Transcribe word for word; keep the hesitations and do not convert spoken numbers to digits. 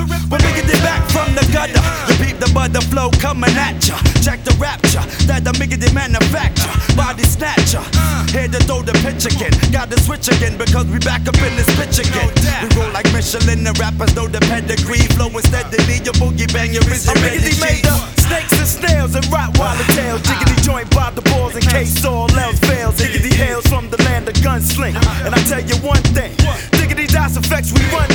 We're making it back from the gutter. You peep the butter flow coming at ya. Check the rapture that the miggity manufacture. Body snatcher, here to throw the pitch again. Got to switch again because we back up in this bitch again. We roll like Michelin, the rappers know the pedigree. Flowing steadily, your boogie bang, your wrist, your Miggity made up snakes and snails and Rottweiler tails. Jiggity joint by the balls in case all else fails. Jiggity hails from the land of gunsling. And I tell you one thing, Diggity Das effects we run